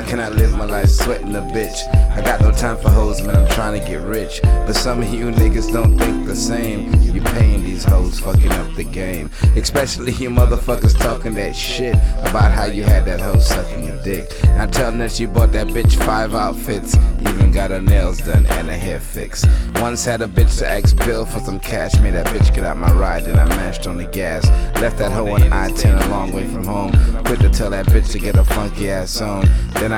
cannot live my life sweating a bitch. I got no time for hoes, man, I'm trying to get rich. But some of you niggas don't think the same. You paying these hoes, fucking up the game. Especially you motherfuckers talking that shit about how you had that hoe sucking your dick. Now tell them that you bought that bitch 5 outfits, even got her nails done and her hair fixed. Once had a bitch to ask Bill for some cash, made that bitch get out my ride, then I mashed on the gas. Left that hoe on I-10 a long way from home. Quit to tell that bitch to get a funky ass on. Then I